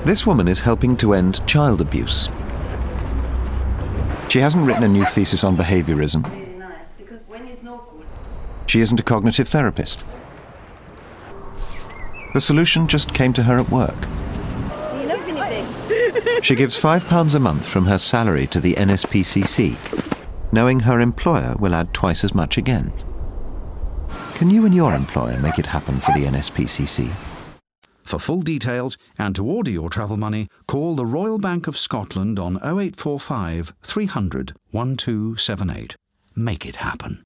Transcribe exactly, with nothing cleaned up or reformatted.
This woman is helping to end child abuse. She hasn't written a new thesis on behaviorism. She isn't a cognitive therapist. The solution just came to her at work. Do you know anything? She gives five pounds a month from her salary to the N S P C C, knowing her employer will add twice as much again. Can you and your employer make it happen for the N S P C C? For full details and to order your travel money, call the Royal Bank of Scotland on oh eight four five, three hundred, one two seven eight. Make it happen.